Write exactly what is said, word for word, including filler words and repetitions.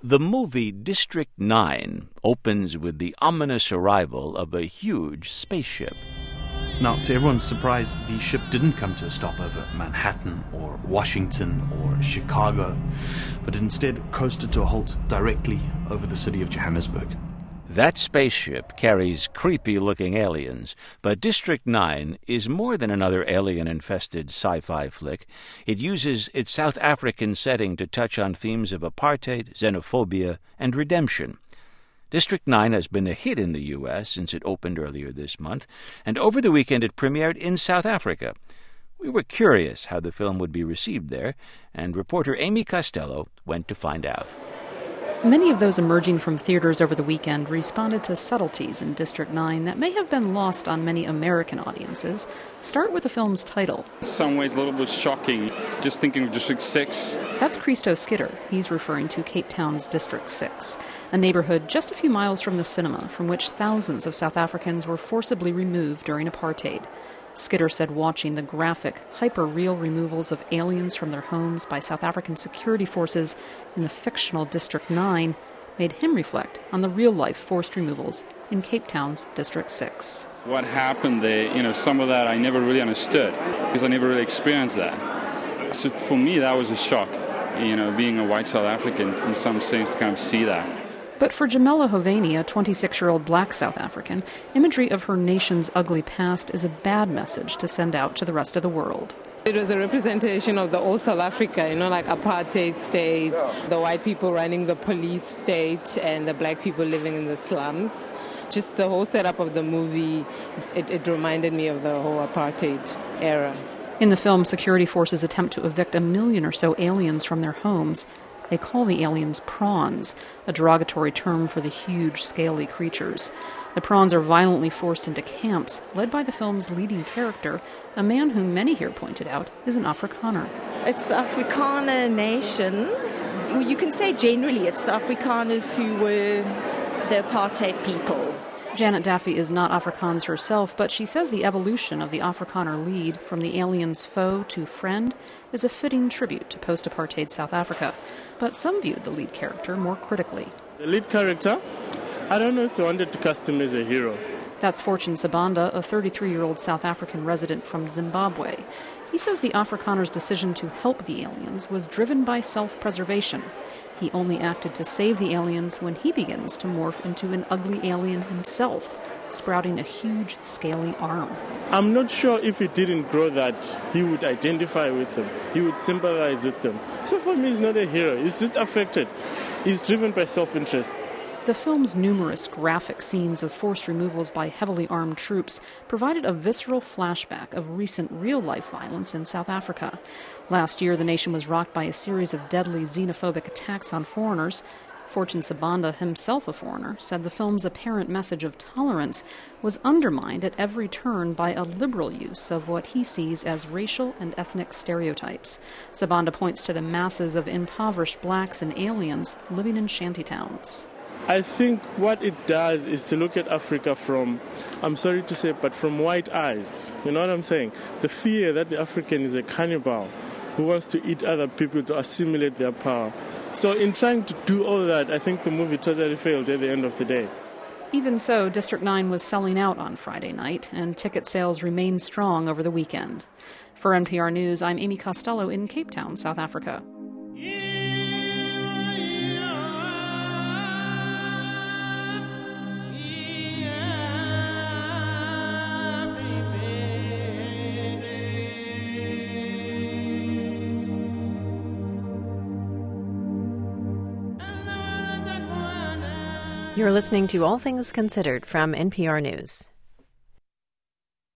The movie District nine opens with the ominous arrival of a huge spaceship. Now, to everyone's surprise, the ship didn't come to a stopover at Manhattan or Washington or Chicago, but instead coasted to a halt directly over the city of Johannesburg. That spaceship carries creepy-looking aliens, but District nine is more than another alien-infested sci-fi flick. It uses its South African setting to touch on themes of apartheid, xenophobia, and redemption. District nine has been a hit in the U S since it opened earlier this month, and over the weekend it premiered in South Africa. We were curious how the film would be received there, and reporter Amy Costello went to find out. Many of those emerging from theaters over the weekend responded to subtleties in District nine that may have been lost on many American audiences. Start with the film's title. In some ways a little bit shocking, just thinking of District six. That's Christo Skitter. He's referring to Cape Town's District six, a neighborhood just a few miles from the cinema from which thousands of South Africans were forcibly removed during apartheid. Skitter said watching the graphic, hyper-real removals of aliens from their homes by South African security forces in the fictional District nine made him reflect on the real-life forced removals in Cape Town's District six. What happened there, you know, some of that I never really understood because I never really experienced that. So for me, that was a shock, you know, being a white South African in some sense to kind of see that. But for Jamela Hoveni, a twenty-six-year-old black South African, imagery of her nation's ugly past is a bad message to send out to the rest of the world. It was a representation of the old South Africa, you know, like apartheid state, the white people running the police state, and the black people living in the slums. Just the whole setup of the movie, it, it reminded me of the whole apartheid era. In the film, security forces attempt to evict a million or so aliens from their homes. They call the aliens prawns, a derogatory term for the huge, scaly creatures. The prawns are violently forced into camps, led by the film's leading character, a man whom many here pointed out is an Afrikaner. It's the Afrikaner nation. Well, you can say generally it's the Afrikaners who were the apartheid people. Janet Daffy is not Afrikaans herself, but she says the evolution of the Afrikaner lead from the alien's foe to friend is a fitting tribute to post-apartheid South Africa. But some viewed the lead character more critically. The lead character? I don't know if they wanted to cast him as a hero. That's Fortune Sabanda, a thirty-three-year-old South African resident from Zimbabwe. He says the Afrikaner's decision to help the aliens was driven by self-preservation. He only acted to save the aliens when he begins to morph into an ugly alien himself, sprouting a huge, scaly arm. I'm not sure if he didn't grow that, he would identify with them. He would sympathize with them. So for me, he's not a hero. He's just affected. He's driven by self-interest. The film's numerous graphic scenes of forced removals by heavily armed troops provided a visceral flashback of recent real-life violence in South Africa. Last year, the nation was rocked by a series of deadly xenophobic attacks on foreigners. Fortune Sabanda, himself a foreigner, said the film's apparent message of tolerance was undermined at every turn by a liberal use of what he sees as racial and ethnic stereotypes. Sabanda points to the masses of impoverished blacks and aliens living in shantytowns. I think what it does is to look at Africa from, I'm sorry to say, but from white eyes. You know what I'm saying? The fear that the African is a cannibal who wants to eat other people to assimilate their power. So in trying to do all that, I think the movie totally failed at the end of the day. Even so, District nine was selling out on Friday night, and ticket sales remained strong over the weekend. For N P R News, I'm Amy Costello in Cape Town, South Africa. You're listening to All Things Considered from N P R News.